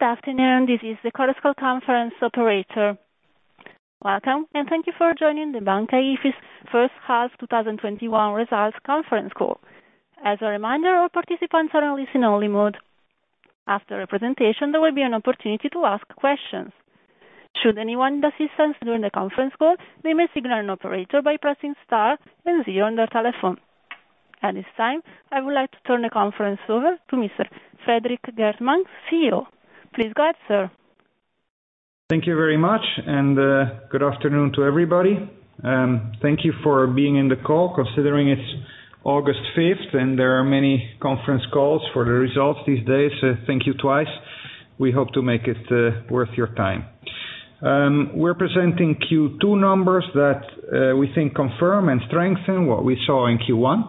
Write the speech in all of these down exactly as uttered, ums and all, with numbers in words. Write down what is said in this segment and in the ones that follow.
afternoon, this is the Chorus Call conference operator. Welcome, and thank you for joining the Banca Ifis first half twenty twenty-one results conference call. As a reminder, all participants are in listen-only mode. After the presentation, there will be an opportunity to ask questions. Should anyone need assistance during the conference call, they may signal an operator by pressing star and zero on their telephone. At this time, I would like to turn the conference over to Mister Frederik Geertman, C E O. Please go ahead, sir. Thank you very much, and uh, good afternoon to everybody. Um, thank you for being in the call, considering it's August fifth, and there are many conference calls for the results these days. Uh, thank you twice. We hope to make it uh, worth your time. Um, we're presenting Q two numbers that uh, we think confirm and strengthen what we saw in Q one.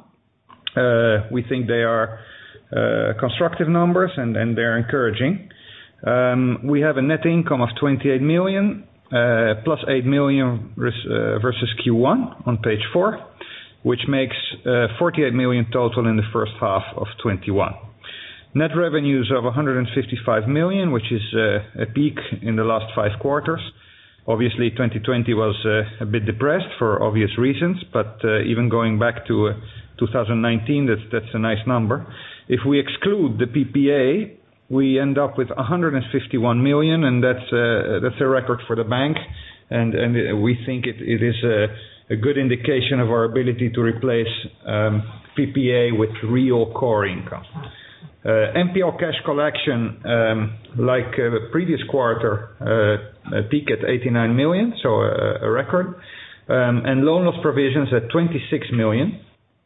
Uh, we think they are uh, constructive numbers and, and they're encouraging. Um, we have a net income of twenty-eight million, uh, plus eight million res- uh, versus Q one on page four, which makes uh, forty-eight million total in the first half of twenty-one. Net revenues of one hundred fifty-five million, which is uh, a peak in the last five quarters. Obviously, twenty twenty was uh, a bit depressed for obvious reasons, but uh, even going back to uh, two thousand nineteen, that's, that's a nice number. If we exclude the P P A, we end up with one hundred fifty-one million, and that's uh, that's a record for the bank, and and we think it, it is a, a good indication of our ability to replace um, P P A with real core income. Uh, N P L cash collection, um, like uh, the previous quarter, uh, a peak at eighty-nine million, so a, a record, um, and loan loss provisions at twenty-six million,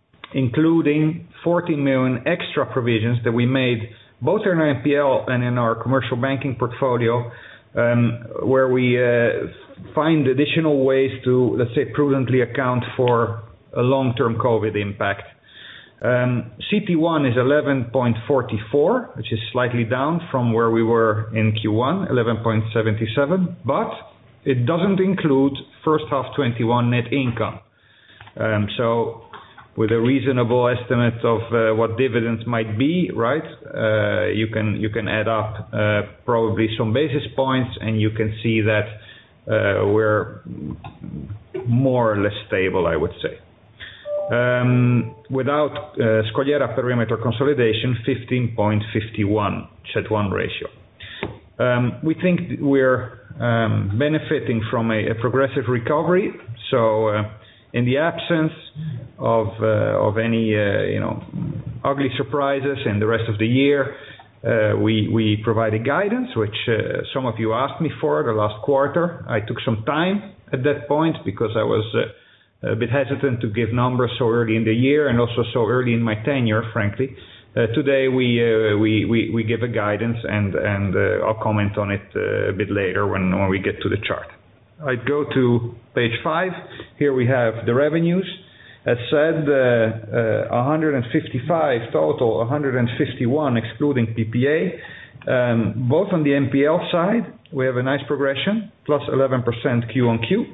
including fourteen million extra provisions that we made both in our N P L and in our commercial banking portfolio, um, where we uh, find additional ways to, let's say, prudently account for a long-term COVID impact. Um, C T one is eleven point four four, which is slightly down from where we were in Q one, eleven point seven seven, but it doesn't include first half twenty-one net income. Um, so with a reasonable estimate of uh, what dividends might be, right, uh, you can you can add up uh, probably some basis points, and you can see that uh, we're more or less stable, I would say. Um, without uh, Scogliera perimeter consolidation, fifteen point five one C E T one ratio. Um, we think we're um, benefiting from a, a progressive recovery. So, uh, in the absence of uh, of any uh, you know ugly surprises in the rest of the year, uh, we we provided guidance, which uh, some of you asked me for the last quarter. I took some time at that point because I was Uh, a bit hesitant to give numbers so early in the year and also so early in my tenure, frankly. Uh, today we, uh, we we we give a guidance, and and uh, I'll comment on it uh, a bit later when when we get to the chart. I'd go to page five. Here we have the revenues. As said, uh, uh, one hundred fifty-five total, one hundred fifty-one excluding P P A. Um, both on the N P L side, we have a nice progression, plus eleven percent Q on Q.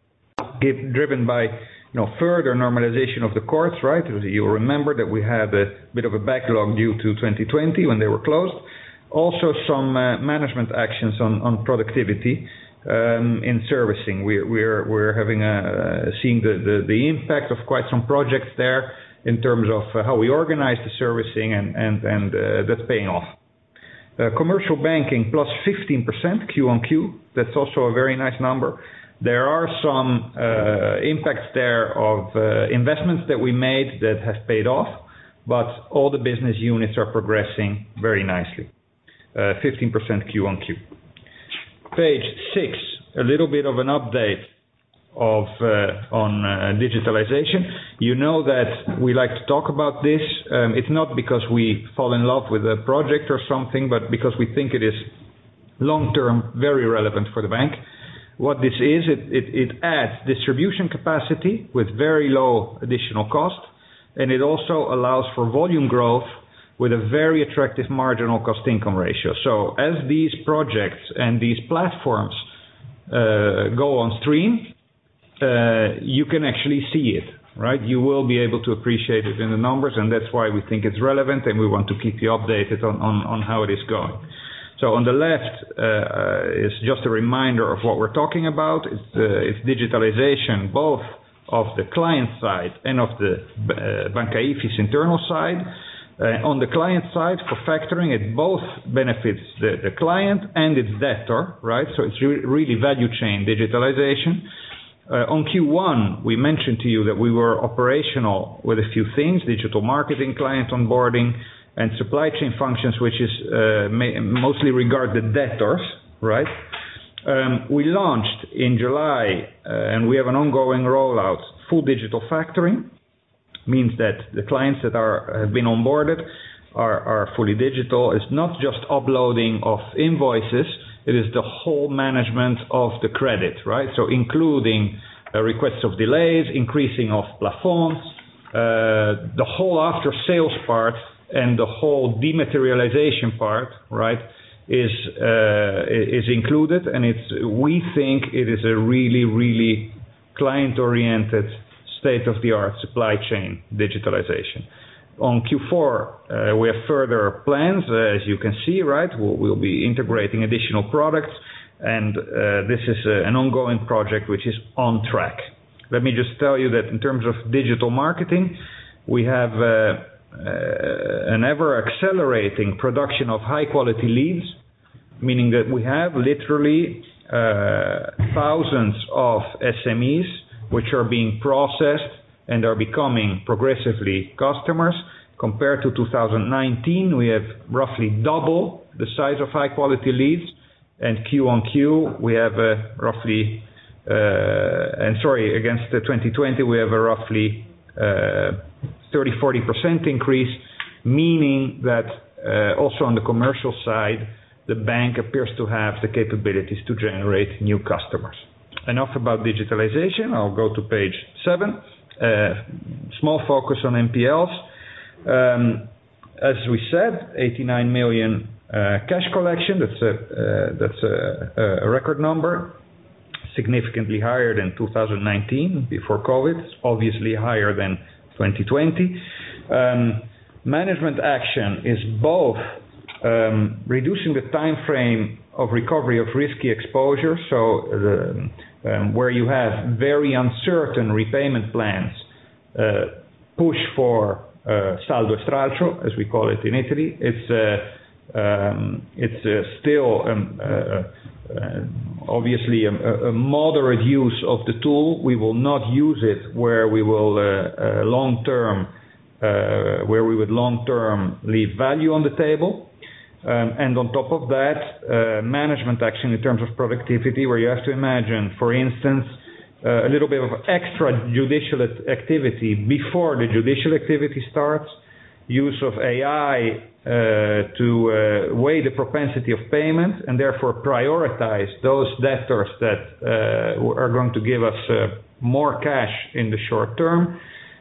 Driven by you know further normalization of the courts, right? You'll remember that we had a bit of a backlog due to twenty twenty when they were closed. Also some uh, management actions on, on productivity um, in servicing. We're we're we're having a, seeing the, the the impact of quite some projects there in terms of uh, how we organize the servicing, and and and uh, that's paying off. Uh, commercial banking plus fifteen percent Q on Q. That's also a very nice number. There are some uh, impacts there of uh, investments that we made that have paid off, but all the business units are progressing very nicely. Uh, fifteen percent Q on Q. Page six, a little bit of an update of uh, on uh, digitalization. You know that we like to talk about this. Um, it's not because we fall in love with a project or something, but because we think it is long-term very relevant for the bank. What this is, it, it, it adds distribution capacity with very low additional cost, and it also allows for volume growth with a very attractive marginal cost-income ratio. So as these projects and these platforms uh, go on stream, uh, you can actually see it, right? You will be able to appreciate it in the numbers, and that's why we think it's relevant, and we want to keep you updated on, on, on how it is going. So on the left uh, is just a reminder of what we're talking about. It's, uh, it's digitalization both of the client side and of the uh, Banca Ifis internal side. Uh, on the client side, for factoring, it both benefits the, the client and its debtor, right? So it's re- really value chain digitalization. Uh, on Q one, we mentioned to you that we were operational with a few things: digital marketing, client onboarding, and supply chain functions, which is uh, may, mostly regard the debtors, right? Um, we launched in July, uh, and we have an ongoing rollout, full digital factoring. Means that the clients that are have been onboarded are, are fully digital. It's not just uploading of invoices, it is the whole management of the credit, right? So including uh, requests of delays, increasing of plafonds, uh, the whole after sales part and the whole dematerialization part, right, is uh, is included, and it's we think it is a really, really client-oriented state-of-the-art supply chain digitalization. On Q four, uh, we have further plans, uh, as you can see, right? We'll, we'll be integrating additional products, and uh, this is uh, an ongoing project which is on track. Let me just tell you that in terms of digital marketing, we have uh, uh, an ever-accelerating production of high-quality leads, meaning that we have literally uh, thousands of S M Es which are being processed and are becoming progressively customers. Compared to two thousand nineteen, we have roughly double the size of high-quality leads, and Q on Q, we have a roughly, uh, and sorry, against the twenty twenty, we have a roughly uh, thirty to forty percent increase, meaning that uh, also on the commercial side, the bank appears to have the capabilities to generate new customers. Enough about digitalization. I'll go to page seven. Uh, small focus on N P Ls. Um, as we said, eighty-nine million uh, cash collection. That's a uh, that's a, a record number, significantly higher than two thousand nineteen before COVID. Obviously higher than twenty twenty. Um, management action is both um, reducing the time frame of recovery of risky exposure, so the, um, where you have very uncertain repayment plans, uh, push for uh, saldo e stralcio, as we call it in Italy. It's uh, um, it's uh, still um, uh, uh, obviously a, a moderate use of the tool. We will not use it where we will uh, uh, long term, uh, where we would long term leave value on the table. Um, and on top of that, uh, management action in terms of productivity, where you have to imagine, for instance, uh, a little bit of extra judicial activity before the judicial activity starts, use of A I uh, to uh, weigh the propensity of payment and therefore prioritize those debtors that uh, are going to give us uh, more cash in the short term.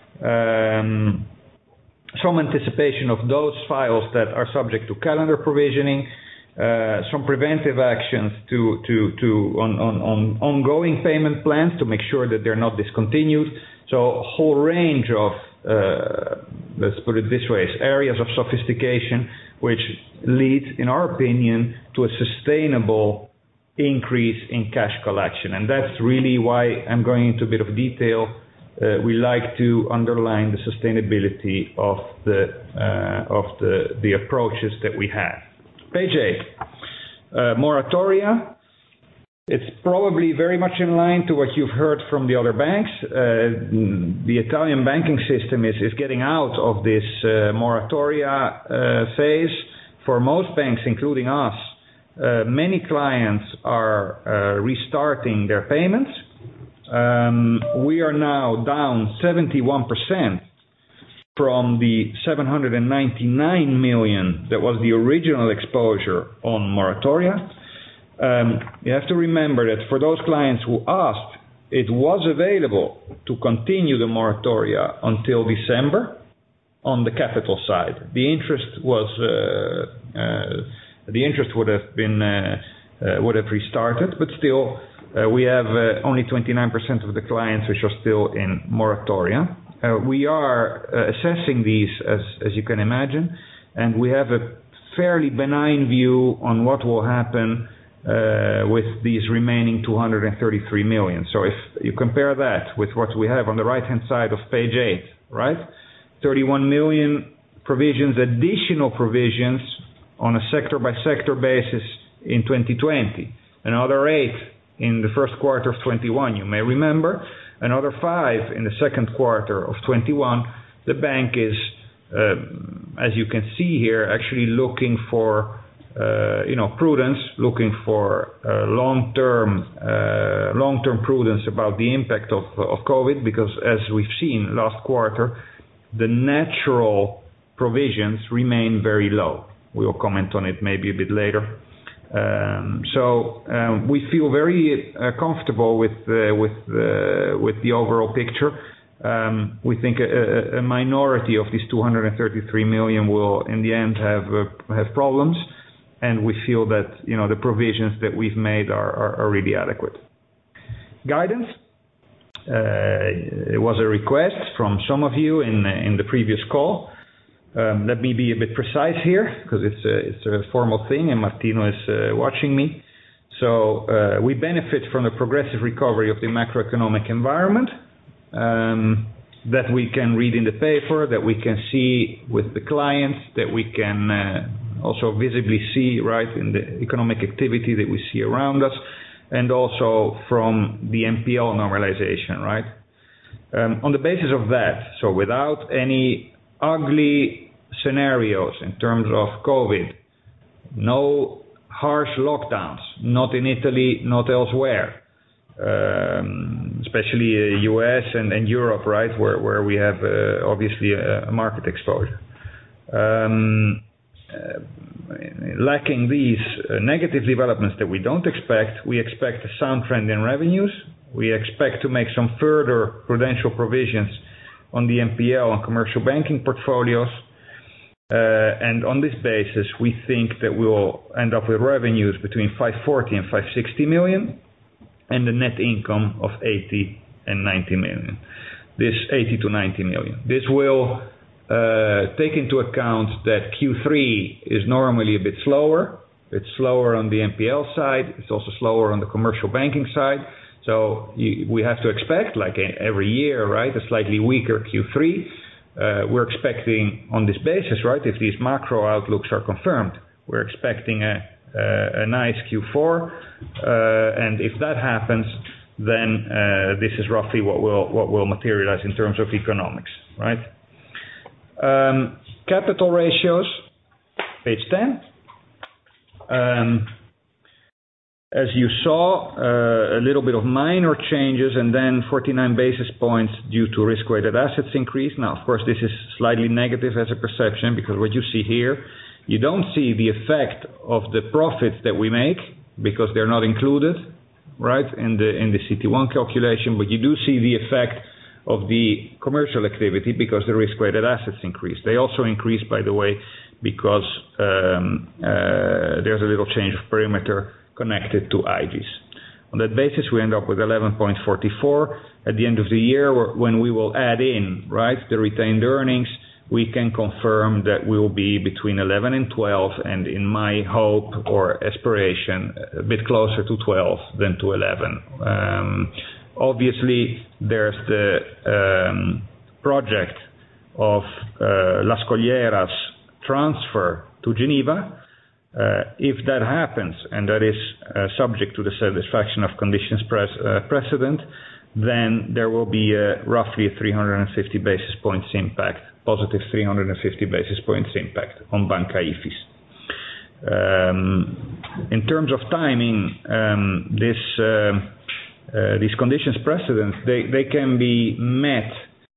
Um, Some anticipation of those files that are subject to calendar provisioning, uh, some preventive actions to, to, to on, on, on ongoing payment plans to make sure that they're not discontinued. So a whole range of, uh, let's put it this way, areas of sophistication which lead, in our opinion, to a sustainable increase in cash collection. And that's really why I'm going into a bit of detail. Uh, we like to underline the sustainability of the uh, of the the approaches that we have. Page eight, uh, moratoria. It's probably very much in line to what you've heard from the other banks. Uh, the Italian banking system is is getting out of this uh, moratoria uh, phase. For most banks, including us, uh, many clients are uh, restarting their payments. Um, we are now down seventy-one percent from the seven hundred ninety-nine million that was the original exposure on moratoria. Um, you have to remember that for those clients who asked, it was available to continue the moratoria until December on the capital side. The interest was uh, uh, the interest would have been uh, uh, would have restarted, but still. Uh, we have uh, only twenty-nine percent of the clients which are still in moratoria. Uh, we are uh, assessing these, as, as you can imagine, and we have a fairly benign view on what will happen uh, with these remaining two hundred thirty-three million. So if you compare that with what we have on the right-hand side of page eight, right? thirty-one million provisions, additional provisions on a sector-by-sector basis in twenty twenty. Another eight in the first quarter of twenty-one, you may remember. Another five in the second quarter of twenty-one. The bank is, uh, as you can see here, actually looking for, uh, you know, prudence, looking for uh, long-term, uh, long-term prudence about the impact of of COVID, because as we've seen last quarter, the natural provisions remain very low. We will comment on it maybe a bit later. Um, so um, we feel very uh, comfortable with uh, with uh, with the overall picture. Um, we think a, a minority of these two hundred thirty-three million will, in the end, have uh, have problems, and we feel that you know the provisions that we've made are are, are really adequate. Guidance. Uh, it was a request from some of you in in the previous call. Um, let me be a bit precise here, because it's a, it's a formal thing, and Martino is uh, watching me. So uh, we benefit from the progressive recovery of the macroeconomic environment um, that we can read in the paper, that we can see with the clients, that we can uh, also visibly see, right, in the economic activity that we see around us, and also from the N P L normalization, right? Um, on the basis of that, so without any ugly scenarios in terms of COVID, no harsh lockdowns, not in Italy, not elsewhere, um, especially uh, U S and, and Europe, right, where, where we have uh, obviously a, a market exposure. Um, uh, lacking these uh, negative developments that we don't expect, we expect a sound trend in revenues. We expect to make some further prudential provisions on the N P L and commercial banking portfolios. Uh, and on this basis, we think that we will end up with revenues between five forty and five sixty million, and a net income of eighty and ninety million. This eighty to ninety million. This will uh, take into account that Q three is normally a bit slower. It's slower on the N P L side. It's also slower on the commercial banking side. So you, we have to expect, like every year, right, a slightly weaker Q three. Uh, we're expecting on this basis, right, if these macro outlooks are confirmed, we're expecting a, a, a nice Q four. Uh, and if that happens, then uh, this is roughly what will what will materialize in terms of economics, right? Um, capital ratios, page ten. Um, As you saw, uh, a little bit of minor changes, and then forty-nine basis points due to risk-weighted assets increase. Now, of course, this is slightly negative as a perception, because what you see here, you don't see the effect of the profits that we make, because they're not included, right, in the in the C T one calculation, but you do see the effect of the commercial activity, because the risk-weighted assets increase. They also increase, by the way, because um, uh, there's a little change of perimeter connected to I Gs. On that basis, we end up with eleven point four four. At the end of the year, when we will add in, right, the retained earnings, we can confirm that we will be between eleven and twelve, and in my hope or aspiration, a bit closer to twelve than to eleven. Um, obviously, there's the um, project of uh, La Scogliera's transfer to Geneva. Uh, if that happens, and that is uh, subject to the satisfaction of conditions pres- uh, precedent, then there will be uh, roughly a three hundred fifty basis points impact, positive three hundred fifty basis points impact on Banca Ifis. Um, in terms of timing, um, this, uh, uh, these conditions precedents, they, they can be met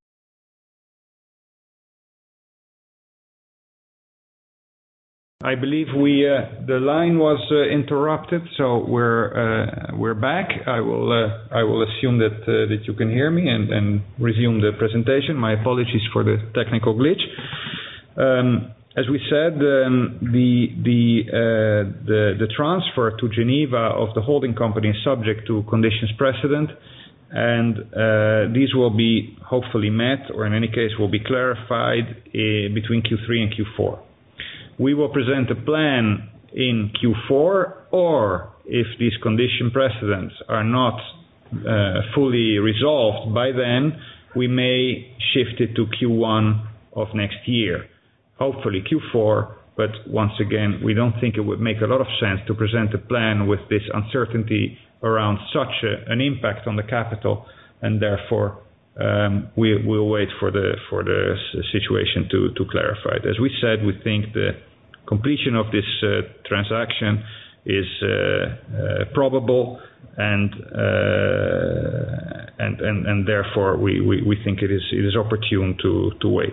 I believe we uh, the line was uh, interrupted, so we're uh, we're back. I will uh, I will assume that uh, that you can hear me and, and resume the presentation. My apologies for the technical glitch. Um, as we said, um, the the, uh, the the transfer to Geneva of the holding company is subject to conditions precedent, and uh, these will be hopefully met, or in any case will be clarified uh, between Q three and Q four. we will present a plan in Q four, or if these condition precedents are not uh, fully resolved by then, we may shift it to Q one of next year. Hopefully Q four, but once again, we don't think it would make a lot of sense to present a plan with this uncertainty around such a, an impact on the capital, and therefore um, we will wait for the for the situation to, to clarify it. As we said, we think the completion of this uh, transaction is uh, uh, probable, and, uh, and and and therefore we, we, we think it is it is opportune to to wait.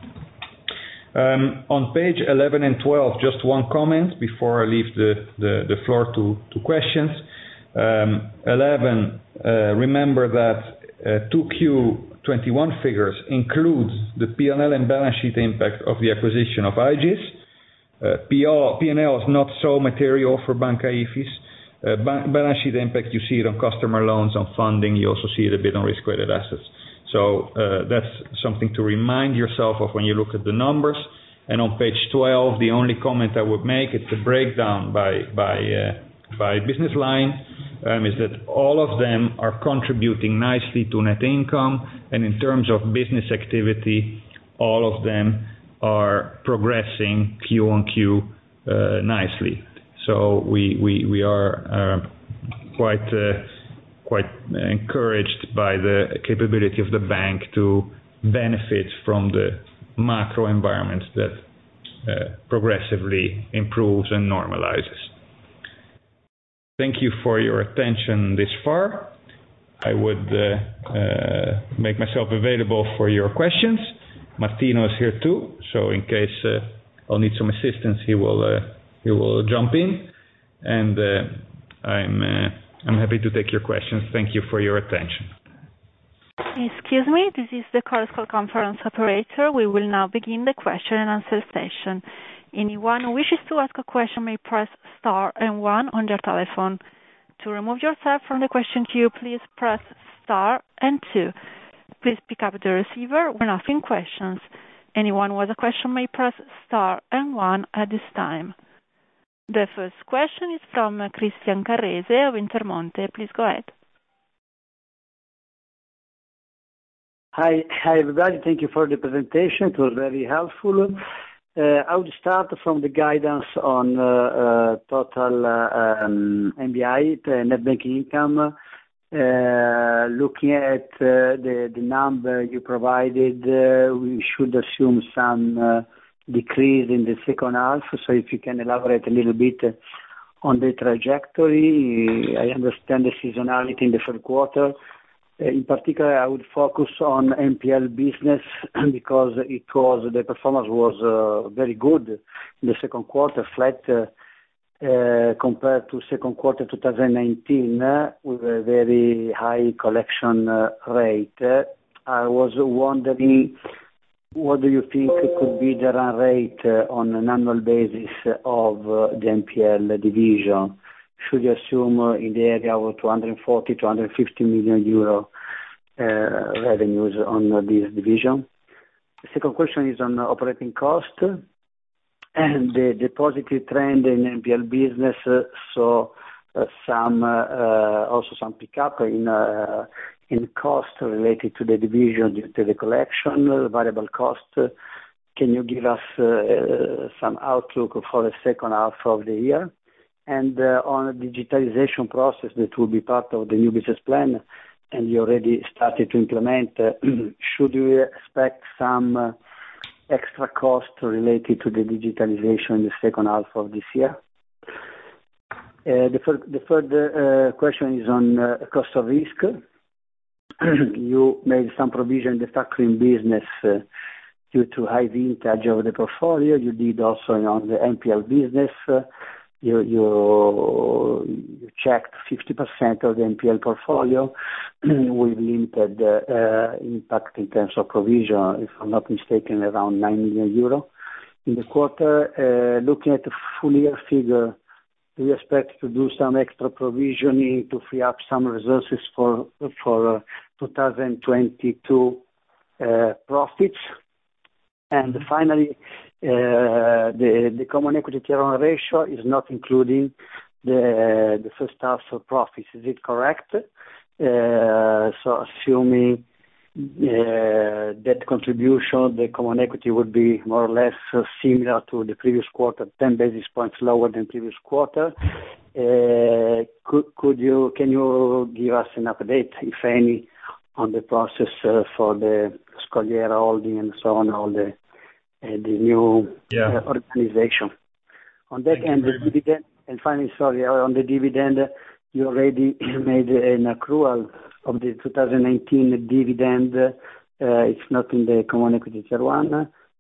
Um, on page eleven and twelve, just one comment before I leave the, the, the floor to, to questions. Um, eleven, uh, remember that uh, two Q twenty-one figures include the P and L and balance sheet impact of the acquisition of Aegis. Uh, P and L is not so material for Banca Ifis. Uh, ba- balance sheet impact, you see it on customer loans, on funding, you also see it a bit on risk-weighted assets. So uh, that's something to remind yourself of when you look at the numbers. And on page twelve, the only comment I would make, it's a breakdown by by uh, by business line, um, is that all of them are contributing nicely to net income, and in terms of business activity, all of them are progressing Q on Q uh, nicely. So we we we are uh, quite. Uh, quite encouraged by the capability of the bank to benefit from the macro environment that uh, progressively improves and normalizes. Thank you for your attention this far. I would uh, uh, make myself available for your questions. Martino is here too, so in case uh, I'll need some assistance, he will uh, he will jump in, and uh, I'm uh, I'm happy to take your questions. Thank you for your attention. Excuse me, this is the Chorus Call conference operator. We will now begin the question and answer session. Anyone who wishes to ask a question may press star and one on their telephone. To remove yourself from the question queue, please press star and two. Please pick up the receiver when asking questions. Anyone who has a question may press star and one at this time. The first question is from Christian Carrese of Intermonte. Please go ahead. Hi, hi everybody. Thank you for the presentation. It was very helpful. Uh, I would start from the guidance on uh, uh, total uh, um, N B I, net banking income. Uh, looking at uh, the, the number you provided, uh, we should assume some uh, decrease in the second half. So if you can elaborate a little bit on the trajectory. I understand the seasonality in the third quarter. In particular, I would focus on N P L business because it was the performance was uh, very good in the second quarter, flat uh, uh, compared to second quarter twenty nineteen uh, with a very high collection uh, rate. Uh, I was wondering, what do you think could be the run rate uh, on an annual basis of uh, the N P L division? Should you assume uh, in the area of two hundred forty, two hundred fifty million euro uh, revenues on uh, this division? The second question is on uh, operating cost and the, the positive trend in N P L business. Uh, so uh, some uh, uh, also some pickup in uh, in cost related to the division due to the collection, uh, variable cost. Uh, can you give us uh, some outlook for the second half of the year? And uh, on the digitalization process that will be part of the new business plan, and you already started to implement, uh, should we expect some uh, extra cost related to the digitalization in the second half of this year? Uh, the, third, the third uh, question is on uh, cost of risk. You made some provision in the factoring business uh, due to high vintage of the portfolio. You did also on the N P L business. Uh, You, you, you checked fifty percent of the N P L portfolio with limited uh, impact in terms of provision, if I'm not mistaken, around nine million euro in the quarter. Uh, looking at the full year figure, do you expect to do some extra provisioning to free up some resources for, for uh, twenty twenty-two uh, profits? And finally, uh, the, the common equity tier one ratio is not including the, the first half of profits. Is it correct? Uh, so assuming uh, that contribution, the common equity would be more or less uh, similar to the previous quarter, ten basis points lower than previous quarter. Uh, could, could you, can you give us an update, if any, on the process uh, for the Scogliera Holding and so on, all the uh, the new yeah. uh, organization? On that Thank end, the dividend, and finally, sorry, on the dividend, you already made an accrual of the two thousand nineteen dividend. Uh, it's not in the common equity tier one.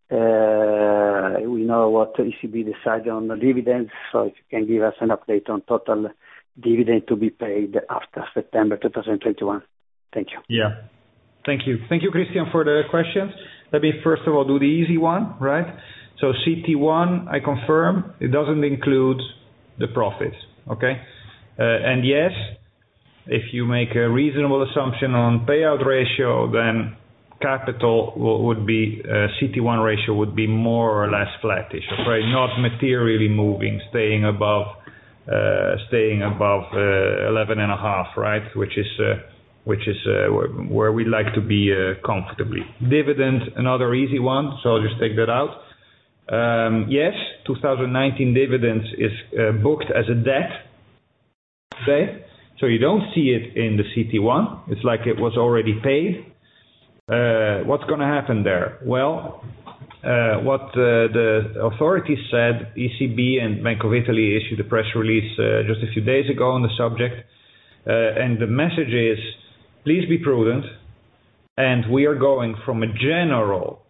Uh, we know what E C B decided on the dividends, so if you can give us an update on total dividend to be paid after September two thousand twenty-one. Thank you. Yeah. Thank you. Thank you, Christian, for the questions. Let me first of all do the easy one, right? So C T one, I confirm, it doesn't include the profits, okay? Uh, and yes, if you make a reasonable assumption on payout ratio, then capital will, would be, uh, C T one ratio would be more or less flattish, okay? Not materially moving, staying above, uh, staying above uh, eleven and a half, right? Which is, uh, which is uh, where we'd like to be uh, comfortably. Dividend, another easy one, so I'll just take that out. Um, yes, two thousand nineteen dividends is uh, booked as a debt today, so you don't see it in the C T one. It's like it was already paid. Uh, what's going to happen there? Well, uh, what uh, the authorities said, E C B and Bank of Italy issued a press release uh, just a few days ago on the subject, uh, and the message is, please be prudent, and we are going from a general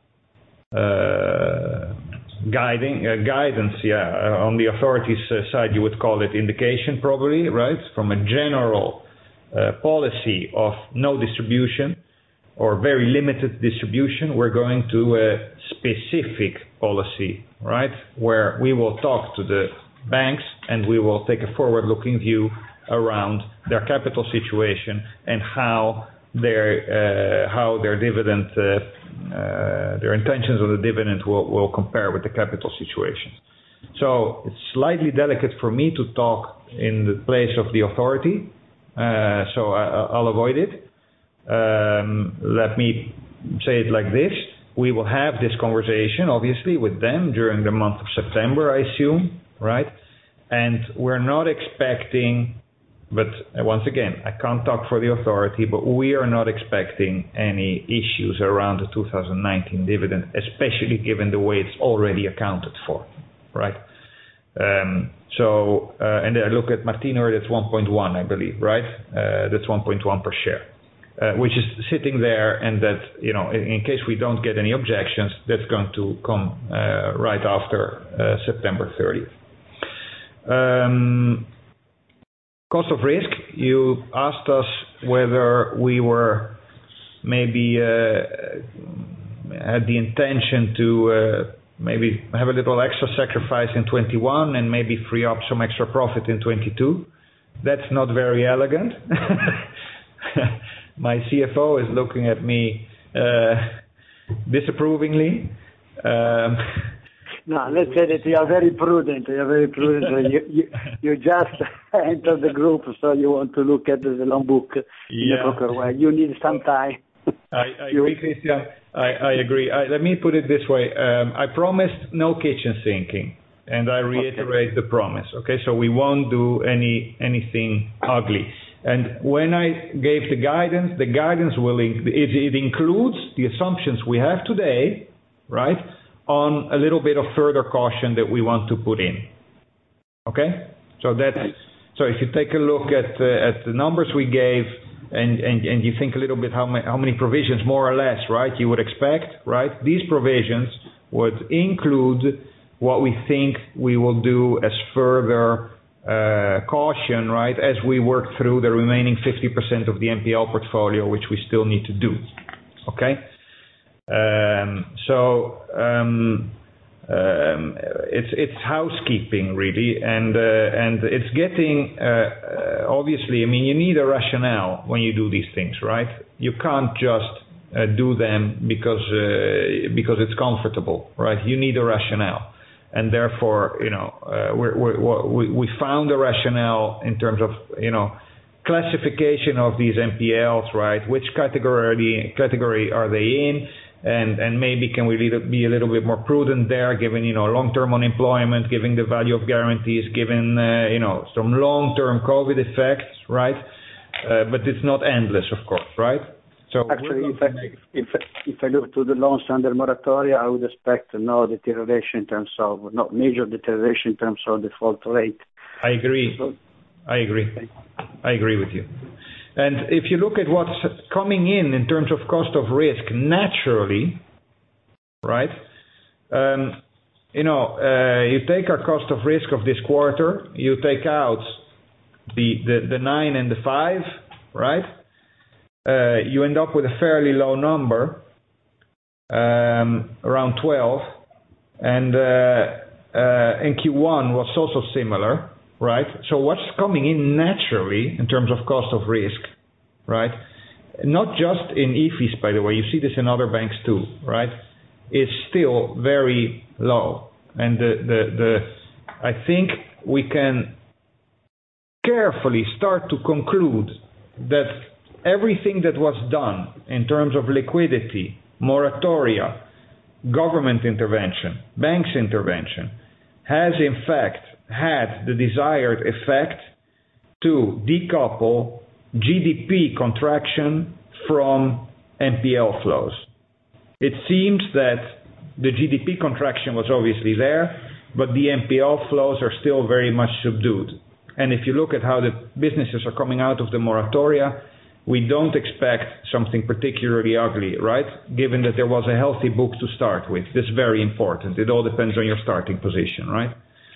uh, guiding uh, guidance, yeah, uh, on the authorities' uh, side you would call it indication probably, right? From a general uh, policy of no distribution or very limited distribution, we're going to a specific policy, right? Where we will talk to the banks and we will take a forward-looking view around their capital situation and how their uh, how their dividend, uh, uh, their intentions on the dividend will, will compare with the capital situation. So it's slightly delicate for me to talk in the place of the authority, uh, so I, I'll avoid it. Um, let me say it like this. We will have this conversation, obviously, with them during the month of September, I assume, right? And we're not expecting, but once again, I can't talk for the authority, but we are not expecting any issues around the two thousand nineteen dividend, especially given the way it's already accounted for, right? Um, so, uh, and I look at Martino, that's one point one, I believe, right? Uh, that's one point one per share, uh, which is sitting there, and that, you know, in, in case we don't get any objections, that's going to come uh, right after uh, September thirtieth. Um, Cost of risk, you asked us whether we were maybe uh, had the intention to uh, maybe have a little extra sacrifice in twenty-one and maybe free up some extra profit in twenty-two. That's not very elegant. My C F O is looking at me uh, disapprovingly. Um, No, let's say that you are very prudent. You are very prudent. you, you, you just entered the group, so you want to look at the loan book in yeah. a proper way. You need some time. I, I agree, Christian. I, I agree. I, let me put it this way. Um, I promised no kitchen sinking, and I reiterate okay. the promise. Okay, so we won't do any anything ugly. And when I gave the guidance, the guidance will inc- it, it includes the assumptions we have today, right? On a little bit of further caution that we want to put in. Okay? So that's, so if you take a look at uh, at the numbers we gave and, and, and you think a little bit how many, how many provisions more or less, right, you would expect, right? These provisions would include what we think we will do as further uh, caution, right, as we work through the remaining fifty percent of the N P L portfolio, which we still need to do. Okay? Um, so um, um, it's it's housekeeping really, and uh, and it's getting uh, uh, obviously. I mean, you need a rationale when you do these things, right? You can't just uh, do them because uh, because it's comfortable, right? You need a rationale, and therefore, you know, uh, we're, we're, we we found a rationale in terms of, you know, classification of these N P Ls, right? Which category category are they in? And and maybe can we be a little bit more prudent there, given, you know, long-term unemployment, given the value of guarantees, given uh, you know, some long-term COVID effects, right? Uh, but it's not endless, of course, right? So actually, if I, if if I look to the loans under moratoria, I would expect no deterioration in terms of not major deterioration in terms of default rate. I agree. So, I agree. I agree with you. And if you look at what's coming in in terms of cost of risk naturally, right? Um, you know, uh, you take our cost of risk of this quarter, you take out the the, the nine and the five, right? Uh, you end up with a fairly low number, um, around twelve, and uh, uh, in Q one was also similar. Right. So what's coming in naturally in terms of cost of risk, right? Not just in I F I S, by the way, you see this in other banks too, right? Is still very low. And the, the, the, I think we can carefully start to conclude that everything that was done in terms of liquidity, moratoria, government intervention, banks intervention, has in fact had the desired effect to decouple G D P contraction from N P L flows. It seems that the G D P contraction was obviously there, but the N P L flows are still very much subdued. And if you look at how the businesses are coming out of the moratoria, we don't expect something particularly ugly, right? Given that there was a healthy book to start with. This is very important. It all depends on your starting position, right?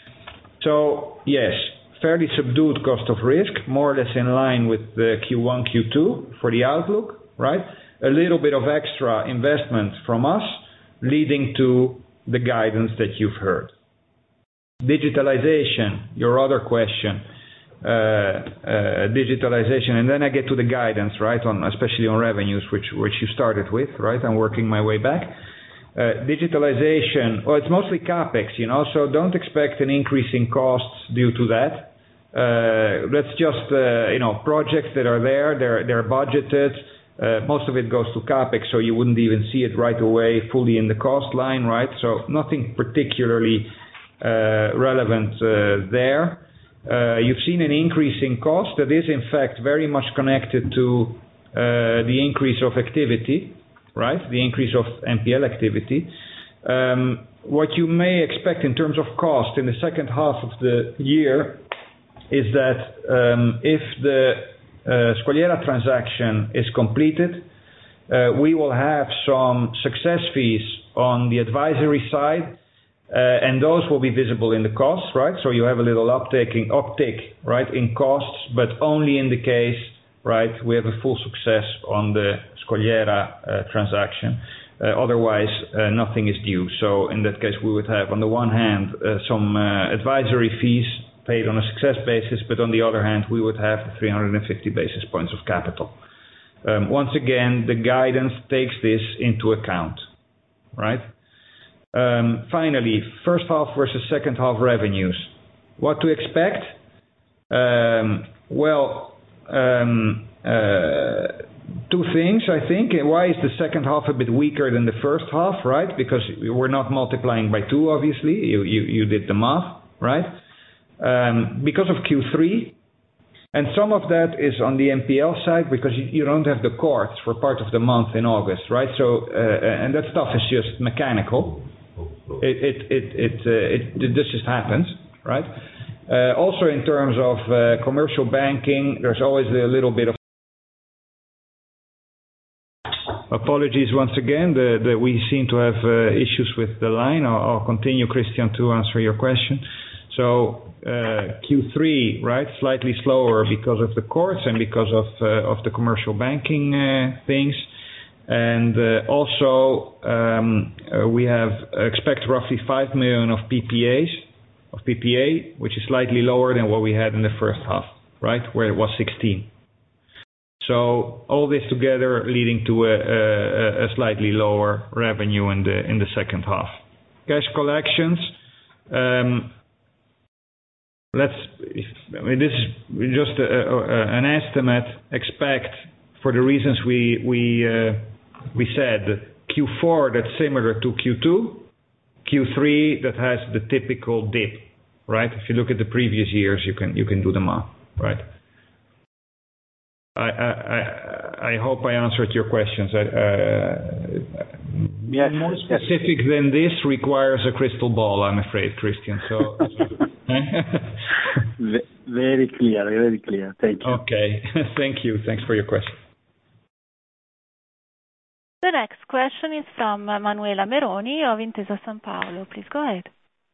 So, yes, fairly subdued cost of risk, more or less in line with the Q one, Q two for the outlook, right? A little bit of extra investment from us, leading to the guidance that you've heard. Digitalization, your other question, uh, uh, digitalization, and then I get to the guidance, right, on especially on revenues, which, which you started with, right? I'm working my way back. Uh, digitalization, well, it's mostly CapEx, you know, so don't expect an increase in costs due to that. Uh, that's just, uh, you know, projects that are there, they're, they're budgeted. Uh, most of it goes to CapEx, so you wouldn't even see it right away fully in the cost line, right? So nothing particularly uh, relevant uh, there. Uh, you've seen an increase in cost that is, in fact, very much connected to uh, the increase of activity. Right, the increase of N P L activity. Um, what you may expect in terms of cost in the second half of the year is that um, if the uh, Squaliera transaction is completed, uh, we will have some success fees on the advisory side, uh, and those will be visible in the costs, right? So you have a little uptick, in, uptick, right, in costs, but only in the case, right, we have a full success on the Squaliera uh, transaction. Uh, otherwise, uh, nothing is due. So in that case, we would have, on the one hand, uh, some uh, advisory fees paid on a success basis, but on the other hand, we would have the three hundred fifty basis points of capital. Um, once again, the guidance takes this into account, right? Um, finally, first half versus second half revenues. What to expect? Um, well, um, uh, two things, I think. Why is the second half a bit weaker than the first half, right? Because we're not multiplying by two, obviously. You, you, you did the math, right? Um, because of Q three. And some of that is on the N P L side because you, you don't have the courts for part of the month in August, right? So, uh, and that stuff is just mechanical. It, it, it, it, uh, it, it this just happens, right? Uh, also in terms of uh, commercial banking, there's always a little bit of apologies once again that we seem to have uh, issues with the line. I'll, I'll continue, Christian, to answer your question. So uh, Q three, right, slightly slower because of the courts and because of uh, of the commercial banking uh, things. And uh, also um, uh, we have expect roughly five million of P P As, of P P A, which is slightly lower than what we had in the first half, right, where it was sixteen. So all this together leading to a, a, a slightly lower revenue in the in the second half. Cash collections. Um, let's. I mean, this is just a, a, an estimate. Expect for the reasons we we uh, we said. Q four that's similar to Q two. Q three that has the typical dip, right? If you look at the previous years, you can you can do the math, right? I I I, I hope I answered your questions. I, uh, yes, more specific yes. than this requires a crystal ball, I'm afraid, Christian. So. Very clear, very clear. Thank you. Okay, thank you. Thanks for your question. The next question is from Manuela Meroni of Intesa Sanpaolo. Please go ahead.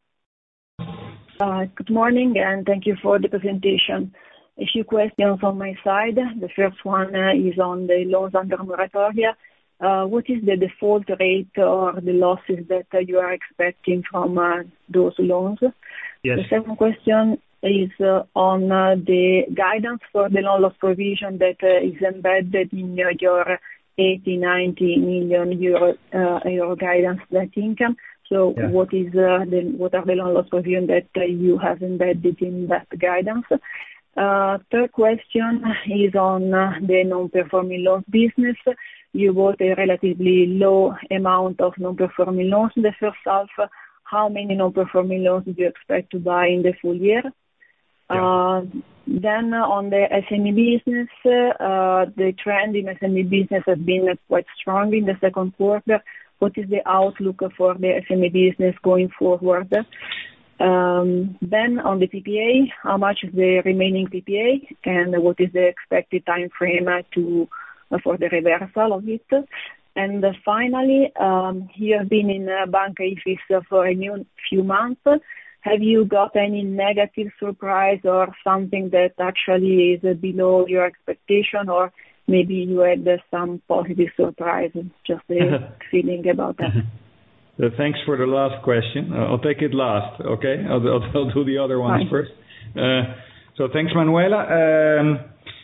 Uh, good morning, and thank you for the presentation. A few questions on my side. The first one uh, is on the loans under moratoria. Uh, what is the default rate or the losses that uh, you are expecting from uh, those loans? Yes. The second question is uh, on uh, the guidance for the loan loss provision that uh, is embedded in your, your eighty, ninety million euro, uh, euro guidance net income. So yeah. what is uh, the, what are the loan loss provision that uh, you have embedded in that guidance? Uh, third question is on uh, the non-performing loans business. You bought a relatively low amount of non-performing loans in the first half. How many non-performing loans do you expect to buy in the full year? Yeah. Uh, then on the S M E business, uh, the trend in S M E business has been quite strong in the second quarter. What is the outlook for the S M E business going forward? Um, then on the P P A, how much is the remaining P P A, and what is the expected time frame to uh, for the reversal of it? And uh, finally, um, you have been in uh, Banca Ifis for a new few months. Have you got any negative surprise or something that actually is below your expectation, or maybe you had uh, some positive surprise? Just a feeling about that. So thanks for the last question. Uh, I'll take it last, okay? I'll, I'll, I'll do the other ones Fine. first. Uh, so thanks, Manuela. Um,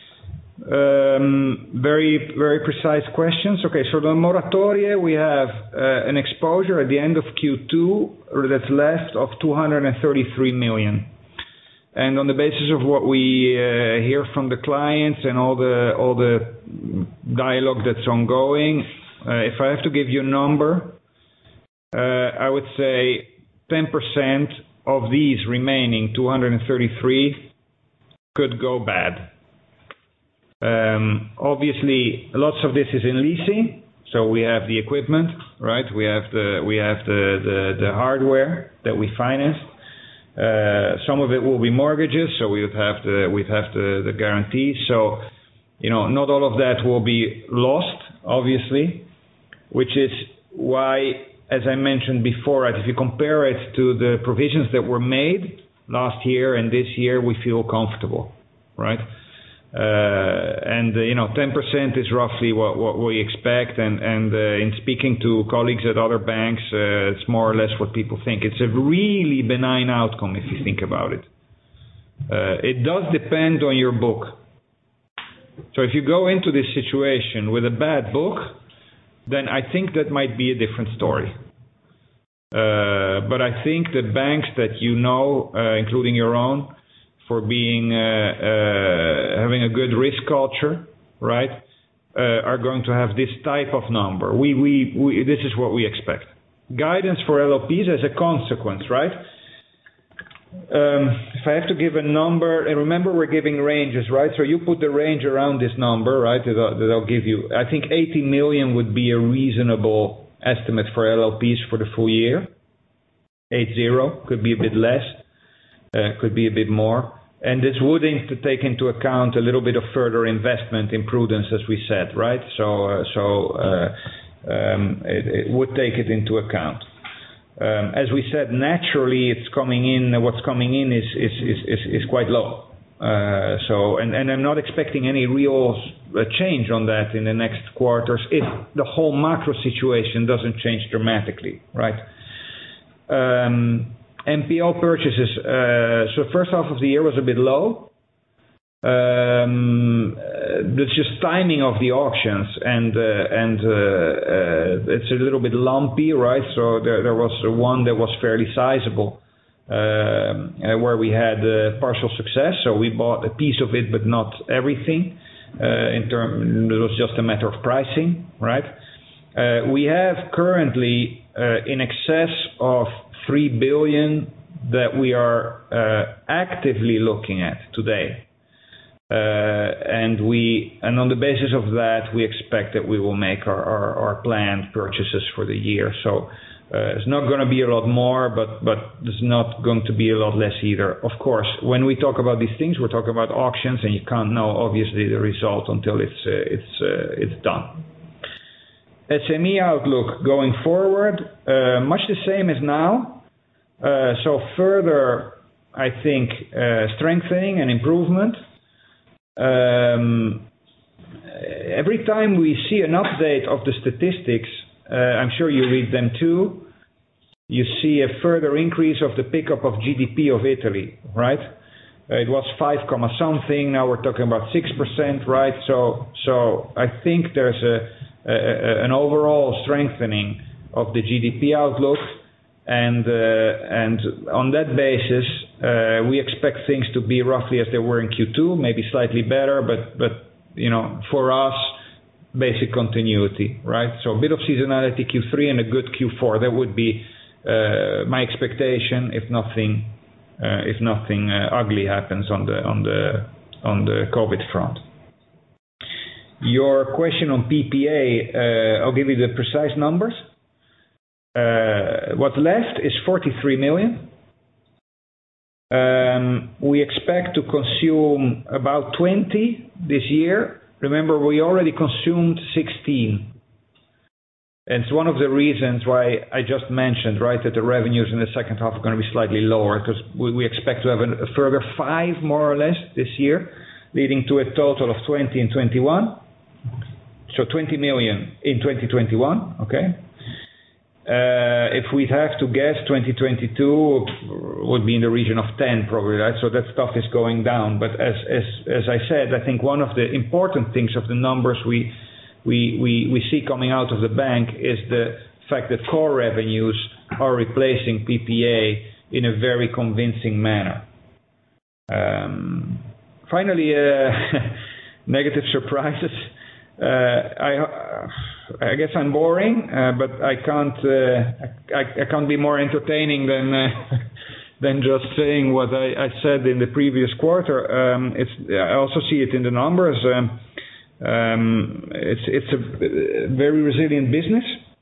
um, very, very precise questions. Okay, so the moratoria, we have uh, an exposure at the end of Q two that's left of two hundred thirty-three million. And on the basis of what we uh, hear from the clients and all the all the dialogue that's ongoing, uh, if I have to give you a number, uh, I would say ten percent of these remaining two hundred thirty-three could go bad. Um, obviously, lots of this is in leasing, so we have the equipment, right? We have the we have the the, the hardware that we financed. Uh, some of it will be mortgages, so we would have the we'd have the, the guarantees. So, you know, not all of that will be lost, obviously, which is why, as I mentioned before, right, if you compare it to the provisions that were made last year and this year, we feel comfortable, right? Uh, and, uh, you know, ten percent is roughly what, what we expect. And, and uh, in speaking to colleagues at other banks, uh, it's more or less what people think. It's a really benign outcome if you think about it. Uh, it does depend on your book. So if you go into this situation with a bad book, then I think that might be a different story. Uh, but I think the banks that you know, uh, including your own, for being uh, uh, having a good risk culture, right, uh, are going to have this type of number. We, we, we, this is what we expect. Guidance for L L Ps as a consequence, right? Um, if I have to give a number, and remember we're giving ranges, right? So you put the range around this number, right, that I'll, that I'll give you. I think eighty million would be a reasonable estimate for L L Ps for the full year. Eight zero, could be a bit less. Uh, could be a bit more. And this would in to take into account a little bit of further investment in prudence, as we said, right? So, uh, so uh, um, it, it would take it into account. Um, as we said, naturally, it's coming in. What's coming in is is is is, is quite low. Uh, so, and, and I'm not expecting any real uh, change on that in the next quarters if the whole macro situation doesn't change dramatically, right? Um, N P L purchases, uh, so first half of the year was a bit low. Um, uh, there's just timing of the auctions, and uh, and uh, uh, it's a little bit lumpy, right? So there, there was one that was fairly sizable, uh, where we had uh, partial success. So we bought a piece of it, but not everything. Uh, in term, it was just a matter of pricing, right? Uh, we have currently uh, in excess of three billion that we are uh, actively looking at today. Uh, and we, and on the basis of that, we expect that we will make our, our, our planned purchases for the year. So uh, it's not going to be a lot more, but but it's not going to be a lot less either. Of course, when we talk about these things, we're talking about auctions, and you can't know obviously the result until it's uh, it's uh, it's done. S M E outlook going forward, uh, much the same as now. Uh, so further, I think uh, strengthening and improvement. Um, every time we see an update of the statistics, uh, I'm sure you read them too, you see a further increase of the pickup of G D P of Italy, right? Uh, it was five comma something, now we're talking about six percent, right? So, so I think there's a, a, an overall strengthening of the G D P outlook, and uh, and on that basis, Uh, we expect things to be roughly as they were in Q two, maybe slightly better, but, but you know, for us, basic continuity, right? So a bit of seasonality Q three and a good Q four. That would be uh, my expectation if nothing, uh, if nothing uh, ugly happens on the on the on the COVID front. Your question on P P A, uh, I'll give you the precise numbers. Uh, what's left is forty-three million. Um, we expect to consume about twenty this year. Remember, we already consumed sixteen. And it's one of the reasons why I just mentioned, right, that the revenues in the second half are going to be slightly lower, because we, we expect to have a, a further five, more or less, this year, leading to a total of twenty in twenty-one. So twenty million in twenty twenty-one, okay? Uh, if we'd have to guess, twenty twenty-two would be in the region of ten probably, right? So that stuff is going down. But as as as I said, I think one of the important things of the numbers we we we, we see coming out of the bank is the fact that core revenues are replacing P P A in a very convincing manner. Um, finally, uh, negative surprises. Uh, I, uh, I guess I'm boring, uh, but I can't. Uh, I, I can't be more entertaining than uh, than just saying what I, I said in the previous quarter. Um, it's. I also see it in the numbers. Um, um, it's it's a very resilient business.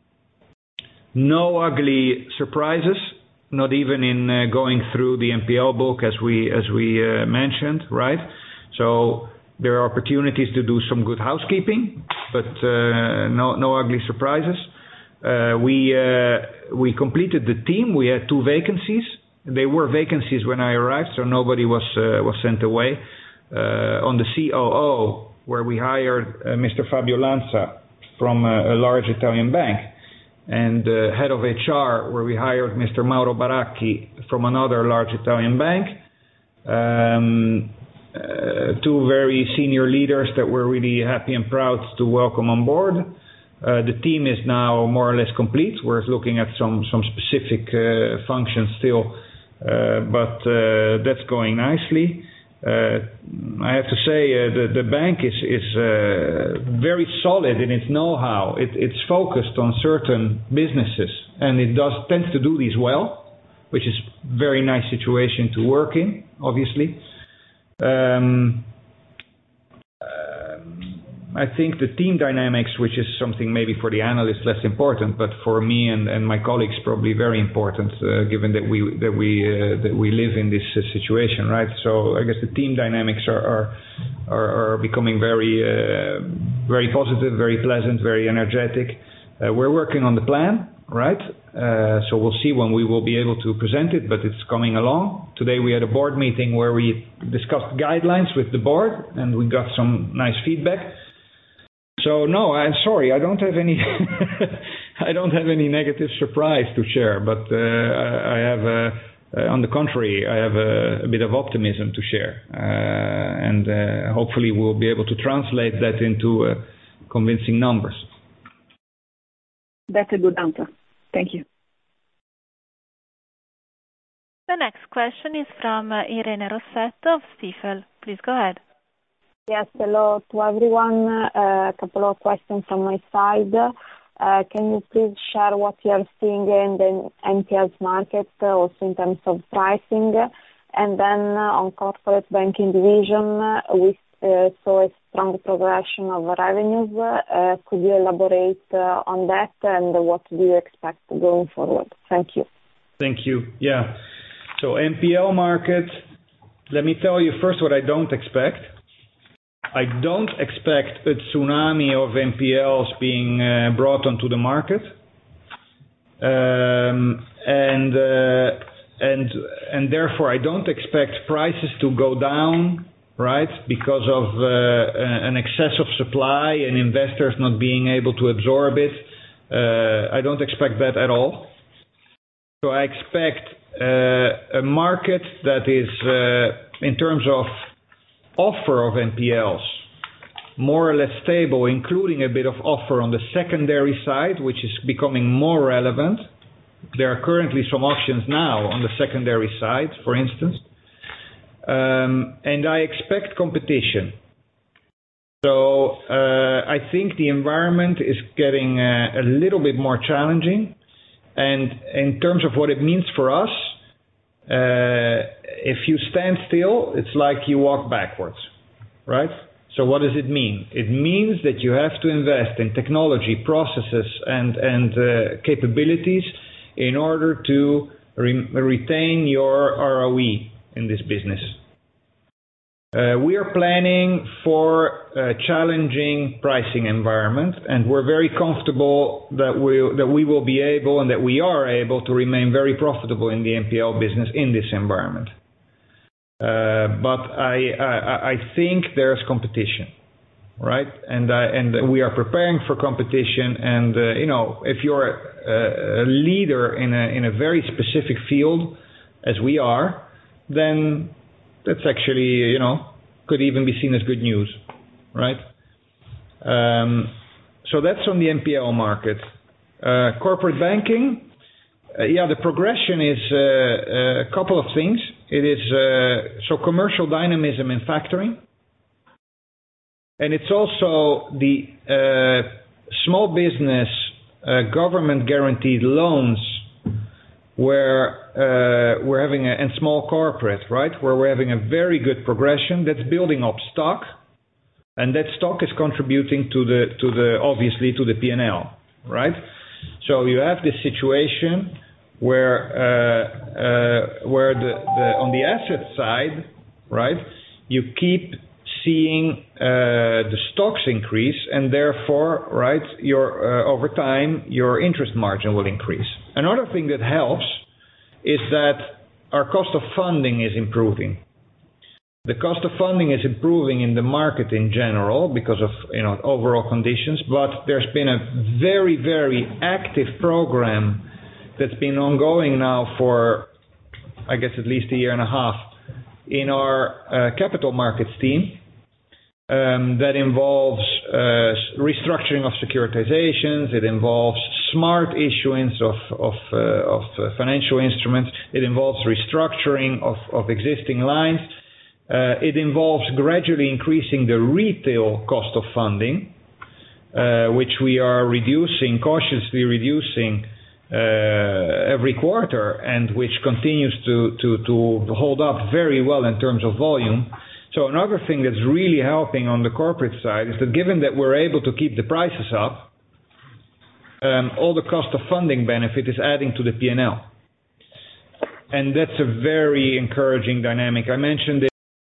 No ugly surprises. Not even in uh, going through the N P L book, as we as we uh, mentioned, right? So. There are opportunities to do some good housekeeping, but uh, no, no ugly surprises. Uh, we uh, we completed the team. We had two vacancies. They were vacancies when I arrived, so nobody was uh, was sent away. Uh, on the C O O, where we hired uh, Mister Fabio Lanza from a, a large Italian bank, and uh, head of H R, where we hired Mister Mauro Baracchi from another large Italian bank. Um, Uh, two very senior leaders that we're really happy and proud to welcome on board. Uh, the team is now more or less complete. We're looking at some some specific uh, functions still, uh, but uh, that's going nicely. Uh, I have to say uh, the the bank is is uh, very solid in its know-how. It, it's focused on certain businesses, and it does tends to do these well, which is very nice situation to work in, obviously. Um, um, I think the team dynamics, which is something maybe for the analysts less important, but for me and, and my colleagues probably very important, uh, given that we that we uh, that we live in this uh, situation, right? So I guess the team dynamics are are are, are becoming very uh, very positive, very pleasant, very energetic. Uh, we're working on the plan, right? Uh, so we'll see when we will be able to present it, but it's coming along. Today we had a board meeting where we discussed guidelines with the board, and we got some nice feedback. So no, I'm sorry, I don't have any I don't have any negative surprise to share, but uh, I have a, Uh, on the contrary, I have a, a bit of optimism to share, uh, and uh, hopefully we'll be able to translate that into uh, convincing numbers. That's a good answer. Thank you. The next question is from uh, Irene Rossetto of Stifel. Please go ahead. Yes, hello to everyone. Uh, a couple of questions from my side. Uh, can you please share what you are seeing in the N P Ls market, uh, also in terms of pricing? And then uh, on corporate banking division, uh, we uh, saw a strong progression of revenues. Uh, could you elaborate uh, on that, and what do you expect going forward? Thank you. Thank you. Yeah. So N P L market, let me tell you first what I don't expect. I don't expect a tsunami of N P Ls being uh, brought onto the market, um, and uh, and and therefore I don't expect prices to go down, right, because of uh, an excess of supply and investors not being able to absorb it. Uh, I don't expect that at all. So I expect uh, a market that is, uh, in terms of offer of N P Ls, more or less stable, including a bit of offer on the secondary side, which is becoming more relevant. There are currently some auctions now on the secondary side, for instance. Um, and I expect competition. So uh, I think the environment is getting uh, a little bit more challenging. And in terms of what it means for us, Uh, if you stand still, it's like you walk backwards, right? So what does it mean? It means that you have to invest in technology, processes, and, and uh, capabilities in order to re- retain your R O E in this business. Uh, we are planning for a challenging pricing environment, and we're very comfortable that we that we will be able and that we are able to remain very profitable in the N P L business in this environment. Uh, but I, I I think there's competition, right? And I, and we are preparing for competition. And uh, you know, if you're a, a leader in a in a very specific field, as we are, then that's actually, you know, could even be seen as good news, right? Um, so that's on the N P L market. Uh, corporate banking, uh, yeah, the progression is uh, a couple of things. It is uh, so commercial dynamism in factoring, and it's also the uh, small business uh, government guaranteed loans, where uh, we're having a, and small corporate, right, where we're having a very good progression that's building up stock, and that stock is contributing to the to the obviously to the P and L, right? So you have this situation where uh, uh, where the, the on the asset side, right, you keep seeing uh, the stocks increase, and therefore, right, your uh, over time your interest margin will increase. Another thing that helps is that our cost of funding is improving. The cost of funding is improving in the market in general because of, you know, overall conditions, but there's been a very, very active program that's been ongoing now for, I guess, at least a year and a half in our uh, capital markets team. Um, that involves uh, restructuring of securitizations. It involves smart issuance of of, uh, of uh, financial instruments. It involves restructuring of, of existing lines. Uh, it involves gradually increasing the retail cost of funding, uh, which we are reducing, cautiously reducing uh, every quarter, and which continues to, to, to hold up very well in terms of volume. So another thing that's really helping on the corporate side is that given that we're able to keep the prices up, um, all the cost of funding benefit is adding to the P and L. And that's a very encouraging dynamic. I mentioned it.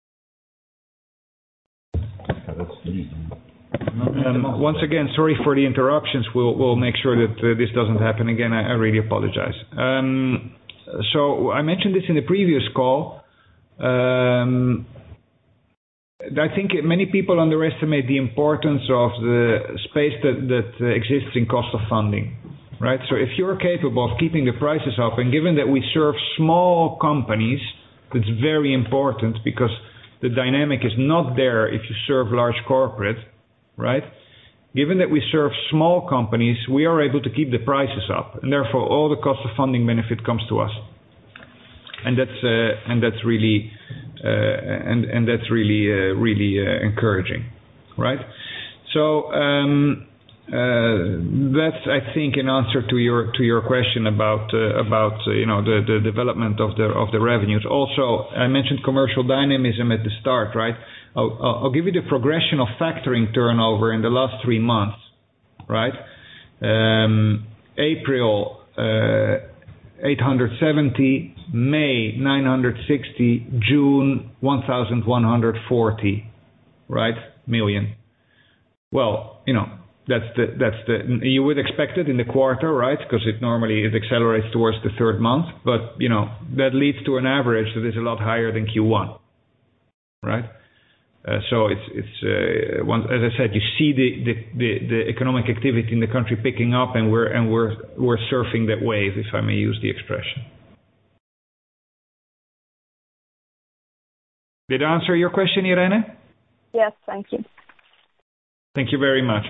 Um, once again, sorry for the interruptions. We'll, we'll make sure that uh, this doesn't happen again. I, I really apologize. Um, so I mentioned this in the previous call. Um, I think many people underestimate the importance of the space that, that exists in cost of funding. right? So if you're capable of keeping the prices up, and given that we serve small companies, that's very important because the dynamic is not there if you serve large corporate, right? Given that we serve small companies, we are able to keep the prices up, and therefore all the cost of funding benefit comes to us, and that's uh, and that's really uh, and and that's really uh, really uh, encouraging, right? So um, uh, that's, I think, an answer to your to your question about uh, about uh, you know the, the development of the of the revenues. Also, I mentioned commercial dynamism at the start, right? I'll, I'll give you the progression of factoring turnover in the last three months, right? Um, April, uh, eight hundred seventy, May, nine hundred sixty, June, one thousand one hundred forty, right, million. Well, you know, that's the, that's the, you would expect it in the quarter, right? Because it normally, it accelerates towards the third month, but, you know, that leads to an average that is a lot higher than Q one, right? Uh, so it's, it's uh, once, as I said, you see the, the, the, the economic activity in the country picking up, and we're and we're we're surfing that wave, if I may use the expression. Did I answer your question, Irene? Yes, thank you. Thank you very much.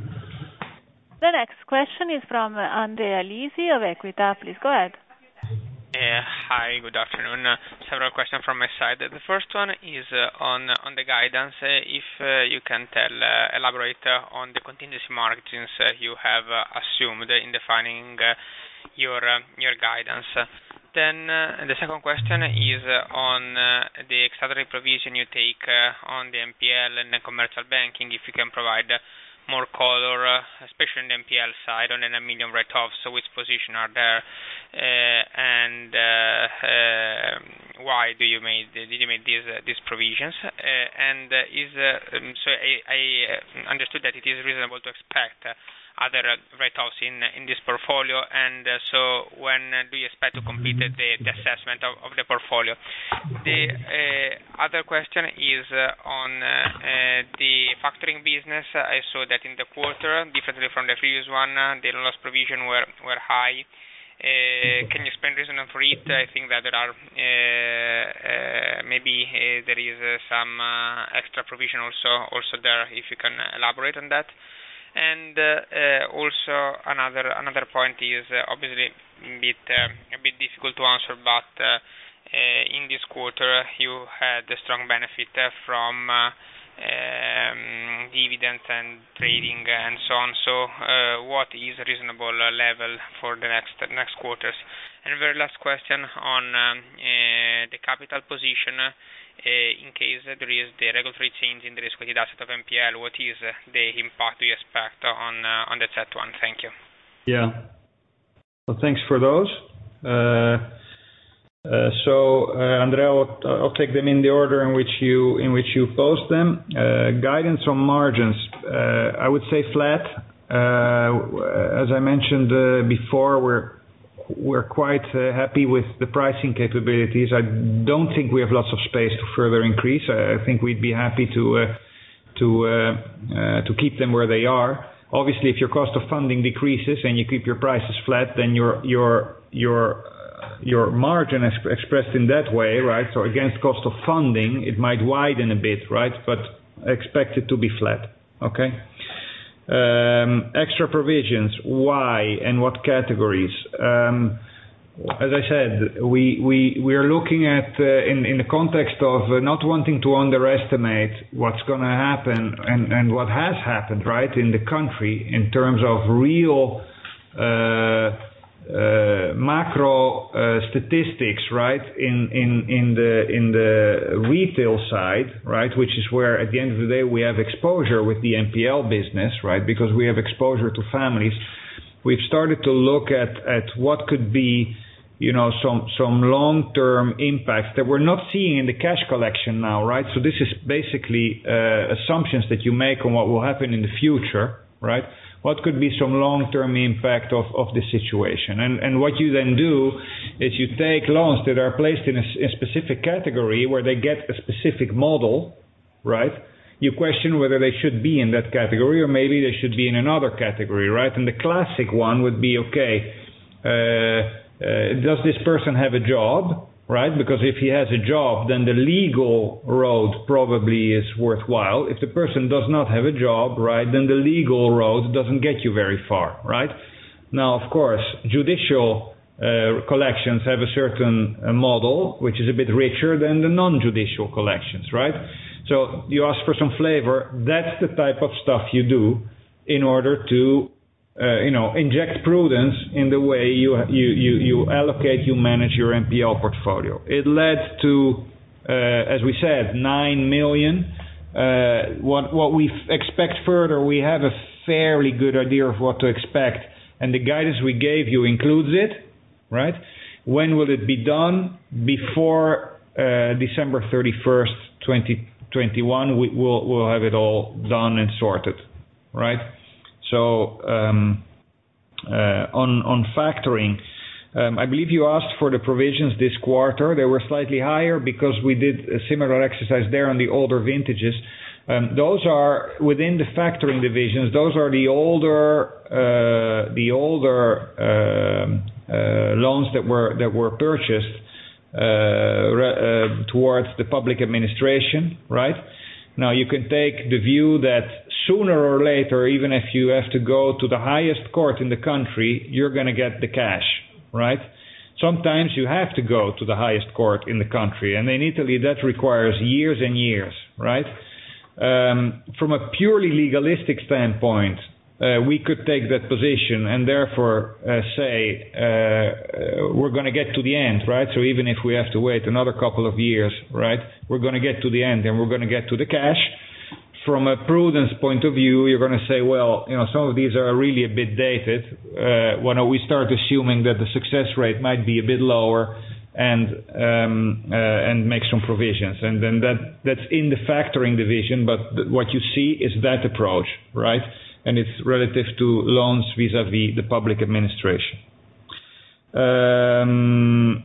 The next question is from Andrea Lisi of Equita. Please go ahead. Uh, hi, good afternoon. Uh, several questions from my side. The first one is uh, on on the guidance. Uh, if uh, you can tell, uh, elaborate uh, on the contingency margins uh, you have uh, assumed in defining uh, your uh, your guidance. Then uh, the second question is uh, on uh, the extraordinary provision you take uh, on the N P L and the commercial banking. If you can provide uh, more color, uh, especially on the N P L side, on the nine million write-offs, so which position are there, uh, and uh, uh, why do you made did you make these uh, these provisions? Uh, and uh, is uh, um, so I, I understood that it is reasonable to expect uh, other uh, write-offs in in this portfolio, and uh, so when uh, do you expect to complete the, the assessment of, of the portfolio? The uh, other question is uh, on uh, uh, the factoring business. I saw that in the quarter, differently from the previous one, uh, the loss provision were were high. Uh, can you explain the reason for it? I think that there are uh, uh, maybe uh, there is uh, some uh, extra provision also also there. If you can elaborate on that. And uh, uh, also another another point is uh, obviously a bit uh, a bit difficult to answer, but uh, uh, in this quarter you had a strong benefit uh, from uh, um, dividends and trading and so on. So uh, what is a reasonable uh, level for the next next quarters? And very last question on um, uh, the capital position. Uh, in case there is the regulatory change in the risk-weighted asset of N P L, what is uh, the impact you expect on uh, on the C E T one? Thank you. Yeah. Well, thanks for those. Uh, uh, so, uh, Andrea, I'll, I'll take them in the order in which you in which you post them. Uh, guidance on margins, uh, I would say flat. Uh, as I mentioned uh, before, we're We're quite uh, happy with the pricing capabilities. I don't think we have lots of space to further increase. I think we'd be happy to uh, to uh, uh, to keep them where they are. Obviously, if your cost of funding decreases and you keep your prices flat, then your your your uh, your margin is expressed in that way, right? So against cost of funding, it might widen a bit, right? But expect it to be flat. Okay. Um, extra provisions, why and what categories? Um, as I said, we we we are looking at uh, in in the context of uh, not wanting to underestimate what's going to happen and and what has happened, right, in the country in terms of real uh, uh, macro uh, statistics, right, in in in the in the retail side, right, which is where at the end of the day we have exposure with the N P L business, right, because we have exposure to families. We've started to look at at what could be, you know, some some long-term impacts that we're not seeing in the cash collection now, right? So this is basically uh, assumptions that you make on what will happen in the future, right? What could be some long-term impact of, of the situation? And, and what you then do is you take loans that are placed in a, a specific category where they get a specific model, right? you question whether they should be in that category or maybe they should be in another category, right? And the classic one would be, okay, uh, uh, does this person have a job, right? Because if he has a job, then the legal road probably is worthwhile. If the person does not have a job, right, then the legal road doesn't get you very far, right? Now, of course, judicial uh, collections have a certain uh, model, which is a bit richer than the non-judicial collections, right? So you ask for some flavor. That's the type of stuff you do in order to, uh, you know, inject prudence in the way you you you, you allocate, you manage your N P L portfolio. It led to, uh, as we said, nine million. Uh, what what we f- expect further, we have a fairly good idea of what to expect. And the guidance we gave you includes it, right? When will it be done? Before uh, December thirty-first, twenty twenty-one, we, we'll, we'll have it all done and sorted, right? So um, uh, on, on factoring, um, I believe you asked for the provisions this quarter. They were slightly higher because we did a similar exercise there on the older vintages. Um, those are within the factoring divisions. Those are the older, uh, the older uh, uh, loans that were that were purchased uh, re- uh, towards the public administration. Right now, you can take the view that sooner or later, even if you have to go to the highest court in the country, you're going to get the cash. Right. Sometimes you have to go to the highest court in the country, and in Italy that requires years and years. Right. Um, from a purely legalistic standpoint, uh, we could take that position and therefore uh, say uh, uh, we're going to get to the end, right? So even if we have to wait another couple of years, right, we're going to get to the end and we're going to get to the cash. From a prudence point of view, you're going to say, well, you know, some of these are really a bit dated. Uh, when we start assuming that the success rate might be a bit lower, and um, uh, and make some provisions, and then that that's in the factoring division. But th- what you see is that approach, right? And it's relative to loans vis-a-vis the public administration. Um,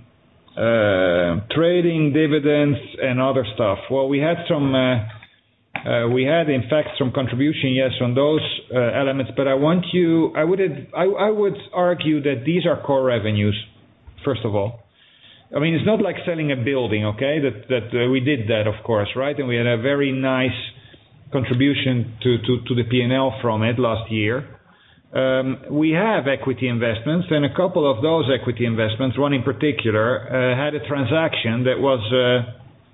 uh, trading, dividends, and other stuff. Well, we had some. Uh, uh, we had, in fact, some contribution, yes, on those uh, elements. But I want you. I would. I, I would argue that these are core revenues. First of all. I mean, it's not like selling a building, okay? That that uh, we did that, of course, right? And we had a very nice contribution to, to, to the P and L from it last year. Um, we have equity investments, and a couple of those equity investments, one in particular, uh, had a transaction that was uh,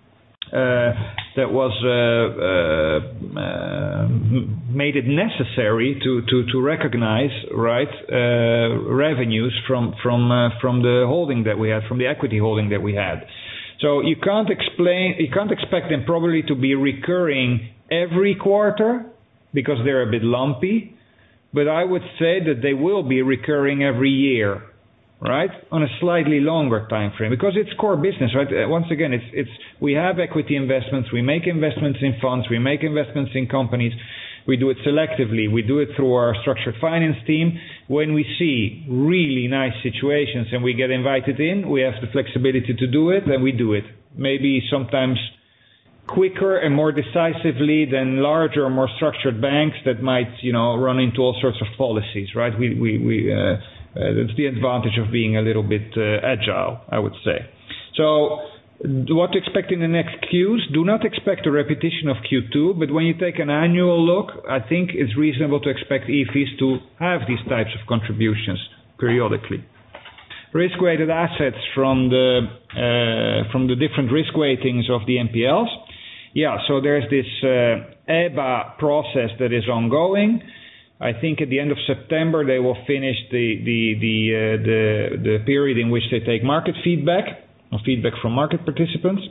uh, that was uh, uh, uh, made it necessary to, to, to recognize, right, uh, revenues from from uh, from the holding that we had, from the equity holding that we had. So you can't explain, you can't expect them probably to be recurring every quarter because they're a bit lumpy. But I would say that they will be recurring every year, right? On a slightly longer time frame, because it's core business, right? Once again, it's it's we have equity investments, we make investments in funds, we make investments in companies, we do it selectively, we do it through our structured finance team. When we see really nice situations and we get invited in, we have the flexibility to do it, and we do it. Maybe sometimes quicker and more decisively than larger, more structured banks that might, you know, run into all sorts of policies, right? We we we. Uh, Uh, that's the advantage of being a little bit uh, agile, I would say. So what to expect in the next Qs? Do not expect a repetition of Q two, but when you take an annual look, I think it's reasonable to expect E F Is to have these types of contributions periodically. Risk-weighted assets from the uh, from the different risk weightings of the N P Ls. Yeah, so there's this uh, E B A process that is ongoing. I think at the end of September they will finish the the the uh, the, the period in which they take market feedback or feedback from market participants.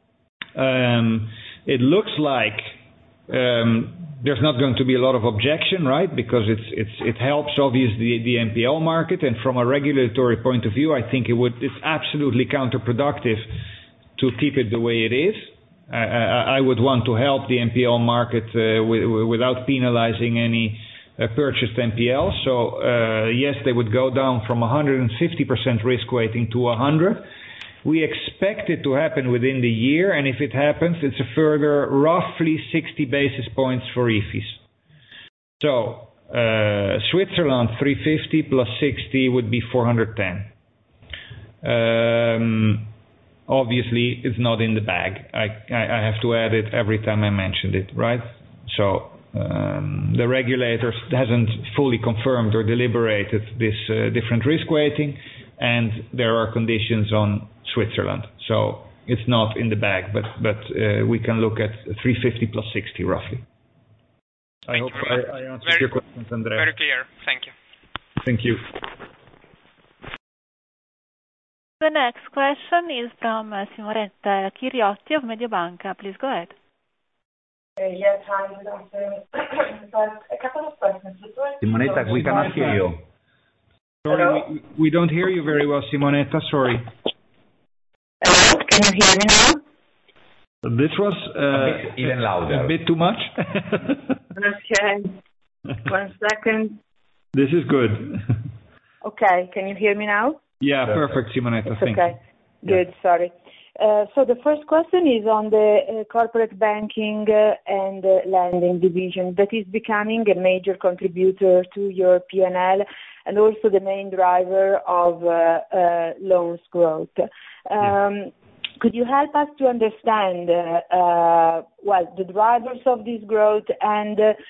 Um, it looks like um, there's not going to be a lot of objection, right? Because it's it's it helps obviously the, the N P L market, and from a regulatory point of view, I think it would it's absolutely counterproductive to keep it the way it is. I, I, I would want to help the N P L market uh, w- w- without penalizing any Uh, purchased N P L. So uh, yes, they would go down from one hundred fifty percent risk weighting to one hundred. We expect it to happen within the year, and if it happens, it's a further roughly sixty basis points for I F Is. So uh, Switzerland three fifty plus sixty would be four hundred ten. Um, obviously, it's not in the bag. I, I, I have to add it every time I mentioned it, right? So um, the regulator hasn't fully confirmed or deliberated this uh, different risk weighting, and there are conditions on Switzerland. So it's not in the bag, but but uh, we can look at three fifty plus sixty roughly. I Thank hope you very I, I answered very, your questions, Andrea. Very clear. Thank you. Thank you. The next question is from uh, Simonetta Chiriotti of Mediobanca. Please go ahead. Uh, yes, hi, good afternoon. A couple of questions. Simonetta, we cannot hear you. Sorry, we, we don't hear you very well, Simonetta. Sorry. Hello, can you hear me now? This was uh, a bit, even louder. A bit too much. Okay. One second. This is good. Okay, can you hear me now? Yeah, perfect, Simonetta. It's Thank okay. you. Good, yeah. Sorry. Uh, so the first question is on the uh, corporate banking uh, and uh, lending division that is becoming a major contributor to your P and L and also the main driver of uh, uh, loans growth. Um, yeah. Could you help us to understand, uh, uh, well, the drivers of this growth and uh,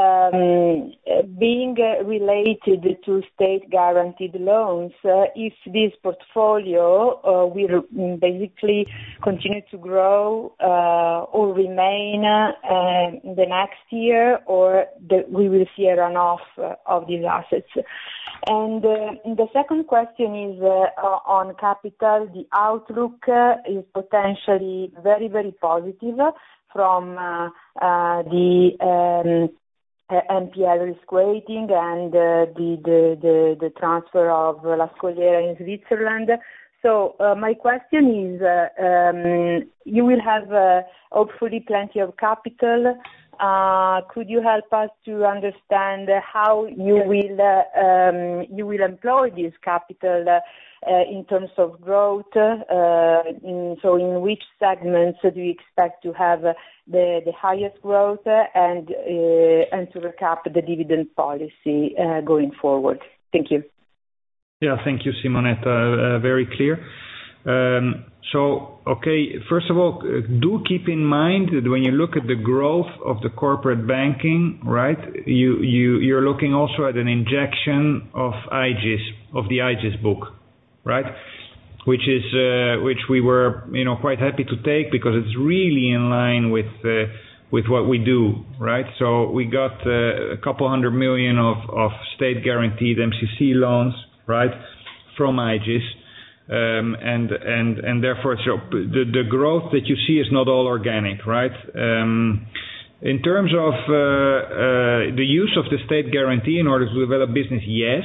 um, being uh, related to state-guaranteed loans, uh, if this portfolio uh, will basically continue to grow uh, or remain uh, in the next year, or that we will see a runoff uh, of these assets? And uh, the second question is uh, on capital. The outlook uh, is potentially very, very positive from uh, uh, the um, uh, N P L risk weighting and uh, the, the, the, the transfer of La Scogliera in Switzerland. So uh, my question is, uh, um, you will have uh, hopefully plenty of capital. Uh, could you help us to understand how you will uh, um, you will employ this capital uh, uh, in terms of growth? Uh, in, so, in which segments do you expect to have uh, the the highest growth, uh, and uh, and to recap the dividend policy uh, going forward? Thank you. Yeah, thank you, Simonetta. Uh, very clear. Um, So, okay, first of all, do keep in mind that when you look at the growth of the corporate banking, right, you, you, you're looking also at an injection of I G I S, of the I G I S book, right, which is, uh, which we were, you know, quite happy to take because it's really in line with, uh, with what we do, right? So we got uh, a couple hundred million of, of state guaranteed M C C loans, right, from I G I S. Um, and and and therefore, so the the growth that you see is not all organic, right? Um, in terms of uh, uh, the use of the state guarantee in order to develop business, yes,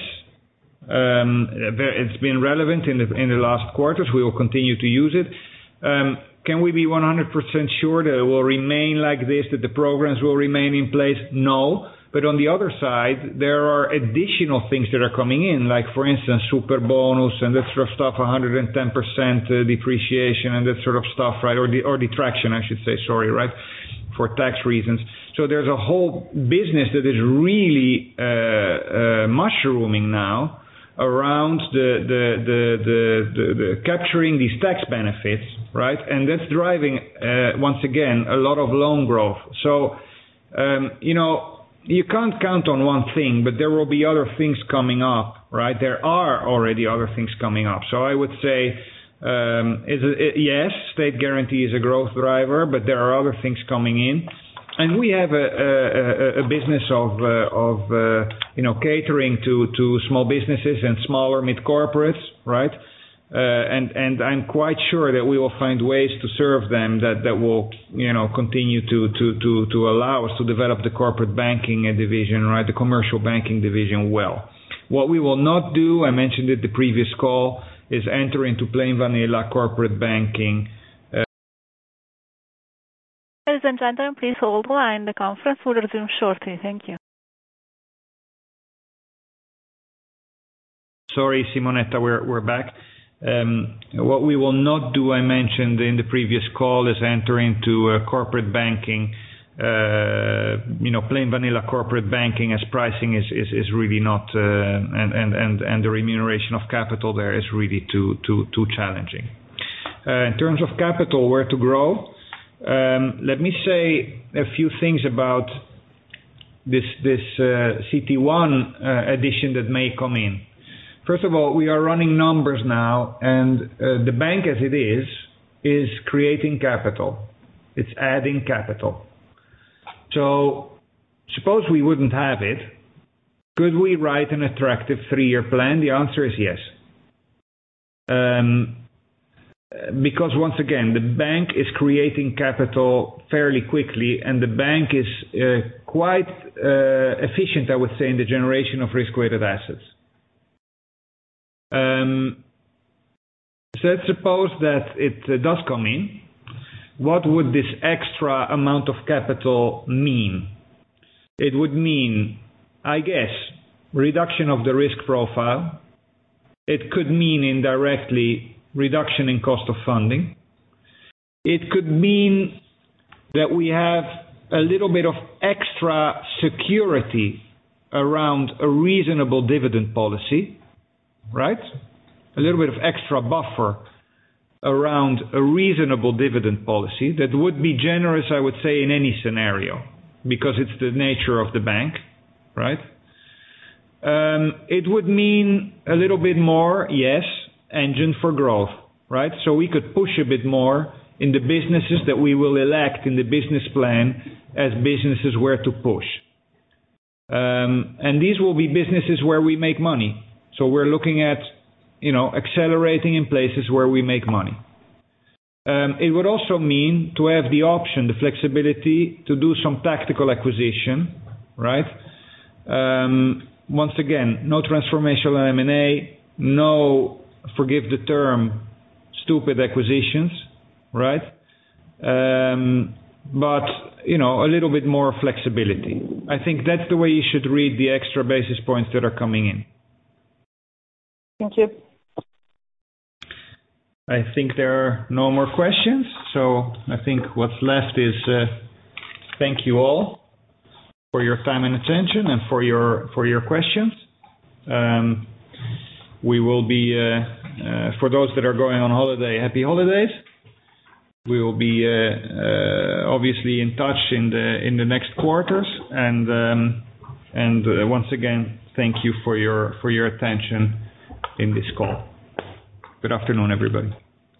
um, it's been relevant in the in the last quarters. We will continue to use it. Um, can we be one hundred percent sure that it will remain like this? That the programs will remain in place? No. But on the other side, there are additional things that are coming in, like, for instance, super bonus and that sort of stuff, one hundred ten percent uh, depreciation and that sort of stuff, right? Or, the, or detraction, I should say, sorry, right? For tax reasons. So there's a whole business that is really uh, uh, mushrooming now around the, the, the, the, the, the capturing these tax benefits, right? And that's driving, uh, once again, a lot of loan growth. So, um, you know, you can't count on one thing, but there will be other things coming up, right? There are already other things coming up. So I would say, um, is it, it, yes, state guarantee is a growth driver, but there are other things coming in. And we have a, a, a business of, uh, of uh, you know, catering to, to small businesses and smaller mid-corporates, right? Uh, and, and I'm quite sure that we will find ways to serve them that, that will, you know, continue to, to, to, to allow us to develop the corporate banking division, right, the commercial banking division well. What we will not do, I mentioned it the previous call, is enter into plain vanilla corporate banking. Uh, Ladies and gentlemen, please hold the line. The conference will resume shortly. Thank you. Sorry, Simonetta, we're, we're back. Um, what we will not do, I mentioned in the previous call, is enter into uh, corporate banking, uh, you know, plain vanilla corporate banking, as pricing is, is, is really not, uh, and, and, and, and the remuneration of capital there is really too, too, too challenging. Uh, in terms of capital, where to grow, um, let me say a few things about this, this uh, C T one uh, addition that may come in. First of all, we are running numbers now, and uh, the bank as it is, is creating capital. It's adding capital. So, suppose we wouldn't have it, could we write an attractive three-year plan? The answer is yes. Um, because once again, the bank is creating capital fairly quickly, and the bank is uh, quite uh, efficient, I would say, in the generation of risk-weighted assets. Um, so let's suppose that it uh, does come in. What would this extra amount of capital mean? It would mean, I guess, reduction of the risk profile. It could mean indirectly reduction in cost of funding. It could mean that we have a little bit of extra security around a reasonable dividend policy. Right? A little bit of extra buffer around a reasonable dividend policy that would be generous, I would say, in any scenario, because it's the nature of the bank, right? Um, it would mean a little bit more, yes, engine for growth, right? So we could push a bit more in the businesses that we will elect in the business plan as businesses where to push. Um, and these will be businesses where we make money. So we're looking at, you know, accelerating in places where we make money. Um, it would also mean to have the option, the flexibility to do some tactical acquisition, right? Um, once again, no transformational M and A, no, forgive the term, stupid acquisitions, right? Um, but, you know, a little bit more flexibility. I think that's the way you should read the extra basis points that are coming in. Thank you. I think there are no more questions, so I think what's left is uh, thank you all for your time and attention and for your for your questions. Um, we will be, uh, uh, for those that are going on holiday, happy holidays. We will be uh, uh, obviously in touch in the in the next quarters, and um, and uh, once again, thank you for your for your attention in this call. Good afternoon, everybody.